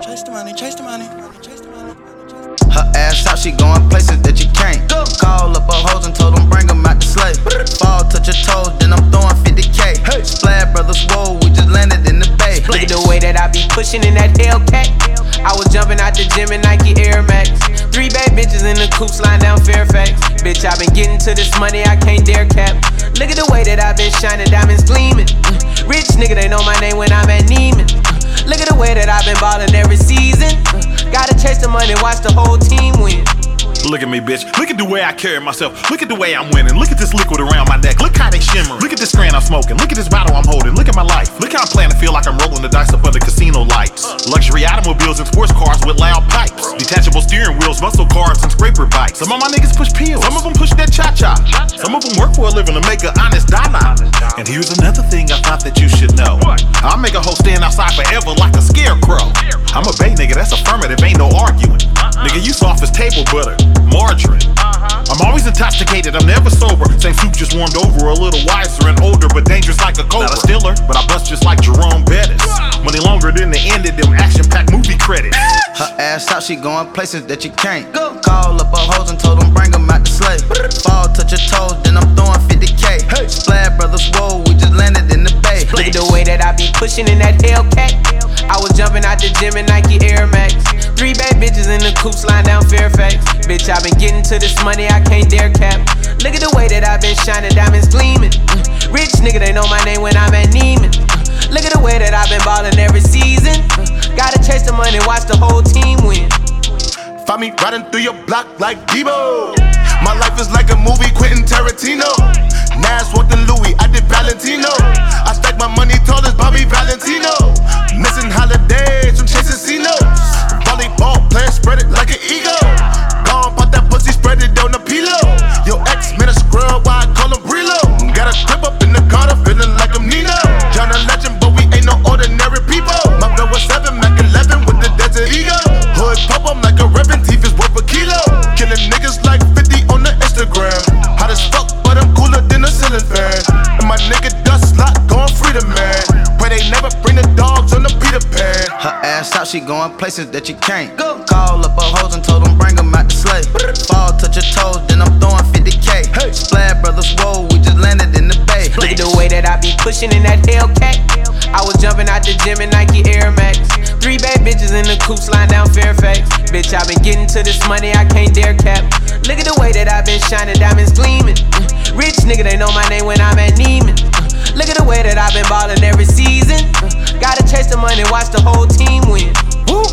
Chase the money, chase the money, chase the money. Her ass out, she going places that you can't. Call up her hoes and told them bring them out to slay. Fall, touch your toes, then I'm throwing 50K. Splash Brothers, whoa, we just landed in the bay. Look at the way that I be pushing in that Hellcat. I was jumping out the gym in Nike Air Max. 3 bad bitches in the coupe sliding down Fairfax. Bitch, I been getting to this money, I can't dare cap. Look at the way that I been shining, diamonds gleaming. Rich nigga, they know my name when I'm at Neiman. Look at the way that I've been ballin' every season. Gotta chase the money, watch the whole team win. Look at me, bitch. Look at the way I carry myself. Look at the way I'm winning. Look at this liquid around my neck. Look how they shimmer. Look at this strand I'm smoking. Look at this bottle I'm holding. Look at my life. Look how I'm playing to feel like I'm rolling the dice up under casino lights. Luxury automobiles and sports cars with loud pipes. Detachable steering wheels, muscle cars, and scraper bikes. Some of my niggas push pills. Some of them push that cha-cha. Some of them work for a living to make an honest dollar. And here's another thing I thought that you should know. I'll make a hoe stand outside forever like a scarecrow. I'm a bay nigga, that's affirmative, ain't no arguing. Nigga, you soft as table butter, margarine. I'm always intoxicated, I'm never sober. Same suit just warmed over, a little wiser and older, but dangerous like a cobra. Not a stiller, but I bust just like Jerome Bettis. Money longer than the end of them action-packed movie credits. Her ass out, she going places that you can't. Call up her hoes and told them bring them out to slay. Fall, touch your toes, then I'm throwing 50K. Splash Brothers, whoa, we just landed in the bay. Look at the way that I be pushing in that Hellcat. I was jumping out the gym in Nike Air Max. 3 bad bitches in the coupe sliding down Fairfax. Bitch, I been getting to this money, I can't dare cap. Look at the way that I been shining, diamonds gleaming. Rich nigga, they know my name when I'm at Neiman. Look at the way that I been ballin' every season. Gotta chase the money, watch the whole team win. Find me riding through your block like Debo. My life is like a movie, Quentin Tarantino. Nas walked in Louis, I did Valentino. I stack my money tall as Bobby Valentino. Missing holidays from chasing C-notes. Volleyball player spread it like an eagle. Gone, pop that pussy, spread it on the pillow. Your ex man a scrub, why I call him Brilo. Got a crib up in the Carter, feeling like I'm Nino. John a legend, but we ain't no ordinary people. My blood was 7, Mac 11 with the Desert Eagle. Hood pop, I'm like a reverend, teeth is worth a kilo. Killing niggas like 50 on the Instagram. Hot as fuck, but I'm cooler than a ceiling fan. And my nigga Dust Lot going free to man. Pray they never bring the dogs on the Peter Pan. Her ass out, she going places that you can't. Call up her hoes and told them bring them out to slay. Fall, touch your toes, then I'm throwing 50K. Splash Brothers, whoa, we just landed in the bay. Look at the way that I be pushing in that Hellcat. I was jumping out the gym in Nike Air Max. 3 bad bitches in the coupe sliding down Fairfax. Bitch, I been getting to this money, I can't dare cap. Look at the way that I been shining, diamonds gleaming. Rich nigga, they know my name when I'm at Neiman. Look at the way that I been ballin' every season. Gotta chase the money, watch the whole team win. Woo!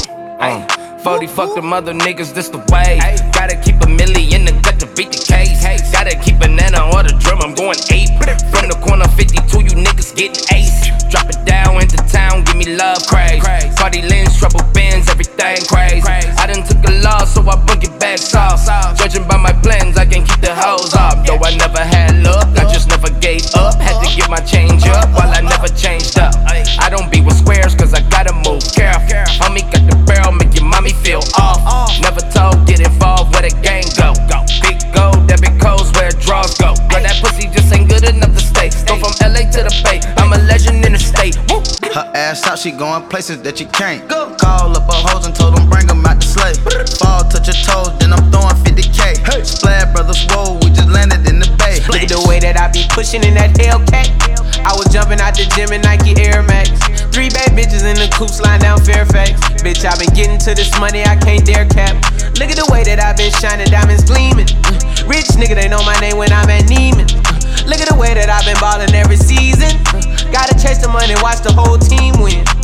40, fuck them other niggas, this the way. Gotta keep a milli in the gut to beat the case. Gotta keep a nana or the drum, I'm going 8. From the corner 52, you niggas getting ace. Drop it down into town, give me love craze. Party lens, trouble bands, everything crazy. I done took a loss, so I bring it back soft. Judging by my plans, I can keep the hoes off. Though I never had luck, I just never gave up. Had to get my change up while I never changed up. I don't be with squares, cause I gotta move careful. Homie got the barrel, make your mommy feel off. Never told, get involved where the gang go. Big gold, debit codes where draws go. But that pussy just ain't good enough to stay. Go from LA to the Bay, I'm a legend in the state. Woo. Her ass out, she going places that you can't. Call up her hoes and told them bring them out to slay. Fall, touch your toes, then I'm throwing 50K. Splash Brothers, whoa, we just landed in the bay. Look at the way that I be pushing in that Hellcat. I was jumping out the gym in Nike Air Max. 3 bad bitches in the coupe sliding down Fairfax. Bitch, I been getting to this money, I can't dare cap. Look at the way that I been shining, diamonds gleaming. Rich nigga, they know my name when I'm at Neiman. Look at the way that I been ballin' every season. Gotta chase the money, watch the whole team win.